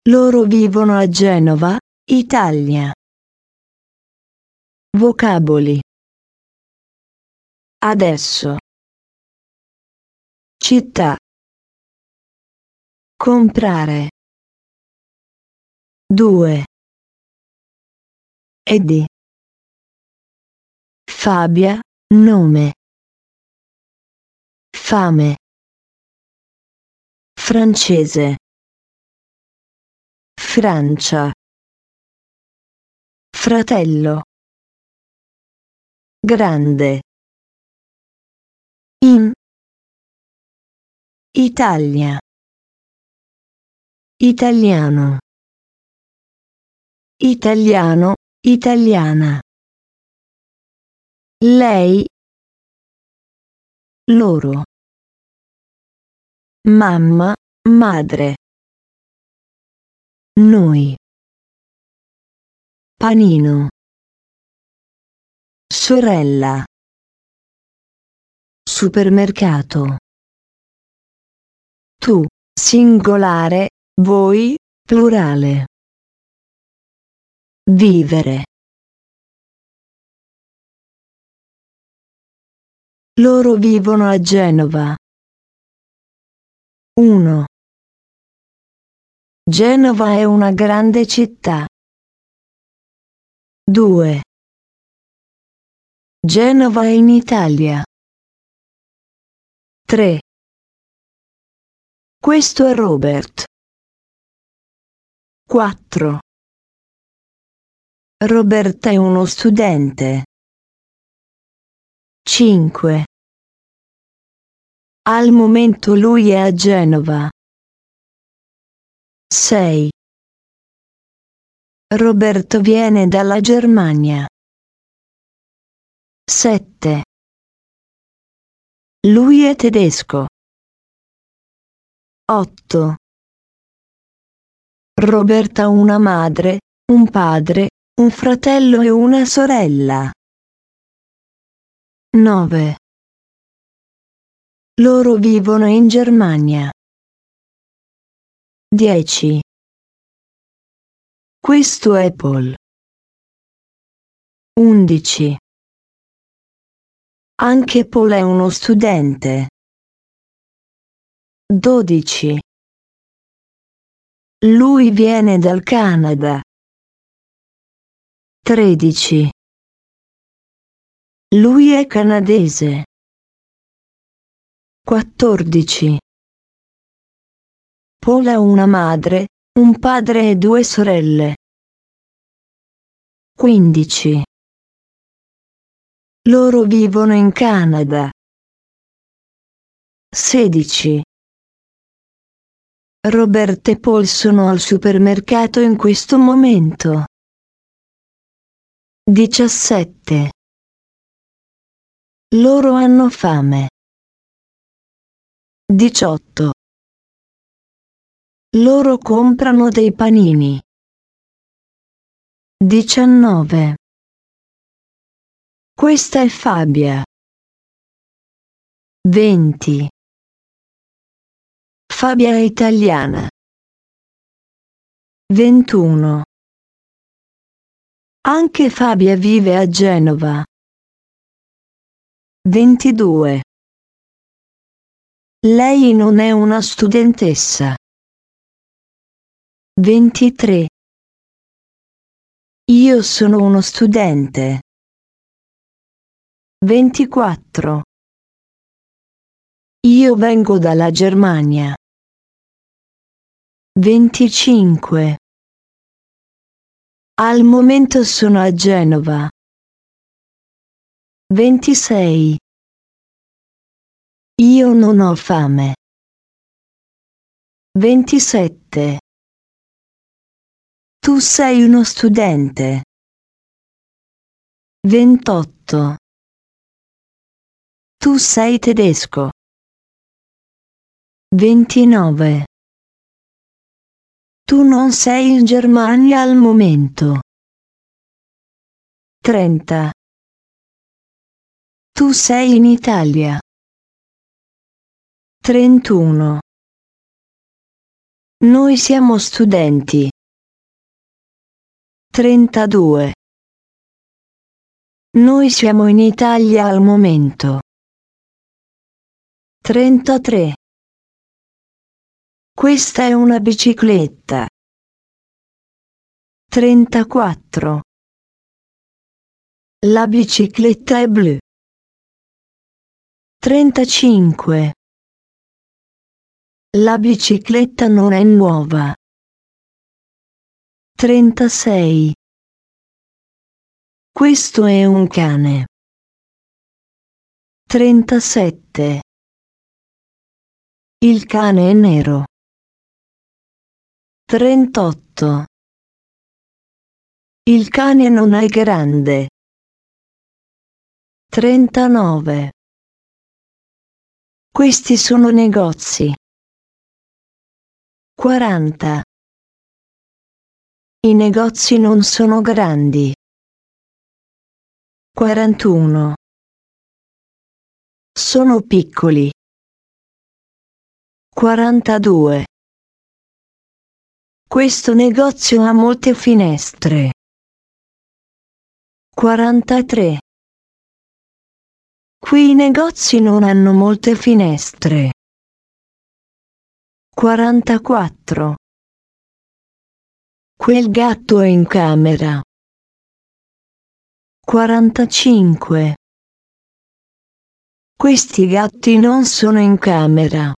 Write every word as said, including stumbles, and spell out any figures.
Loro vivono a Genova, Italia. Vocaboli. Adesso. Città. Comprare. Due. E di. Fabia, nome. Fame. Francese. Francia. Fratello. Grande. In. Italia. Italiano. Italiano, italiana. Lei. Loro. Mamma, madre. Noi. Panino. Sorella. Supermercato. Tu, singolare, voi, plurale. Vivere. Loro vivono a Genova. uno. Genova è una grande città. due. Genova è in Italia. tre. Questo è Robert. quattro. Roberta è uno studente. cinque. Al momento lui è a Genova. sei. Roberto viene dalla Germania. sette. Lui è tedesco. otto. Roberta ha una madre, un padre, un fratello e una sorella. nove. Loro vivono in Germania. dieci. Questo è Paul. undici. Anche Paul è uno studente. dodici. Lui viene dal Canada. tredici. Lui è canadese. quattordici. Paul ha una madre, un padre e due sorelle. quindici. Loro vivono in Canada. sedici. Robert e Paul sono al supermercato in questo momento. diciassette. Loro hanno fame. diciotto. Loro comprano dei panini. diciannove. Questa è Fabia. venti. Fabia è italiana. ventuno. Anche Fabia vive a Genova. ventidue. Lei non è una studentessa. ventitré. Io sono uno studente. ventiquattro. Io vengo dalla Germania. venticinque. Al momento sono a Genova. ventisei. Io non ho fame. ventisette. Tu sei uno studente. ventotto. Tu sei tedesco. ventinove. Tu non sei in Germania al momento. trenta. Tu sei in Italia. trentuno. Noi siamo studenti. trentadue. Noi siamo in Italia al momento. trentatré. Questa è una bicicletta. trentaquattro. La bicicletta è blu. trentacinque. La bicicletta non è nuova. trentasei. Questo è un cane. trentasette. Il cane è nero. trentotto. Il cane non è grande. trentanove. Questi sono negozi. quaranta. I negozi non sono grandi. quarantuno. Sono piccoli. quarantadue. Questo negozio ha molte finestre. quarantatré. Qui i negozi non hanno molte finestre. quarantaquattro. Quel gatto è in camera. quarantacinque. Questi gatti non sono in camera.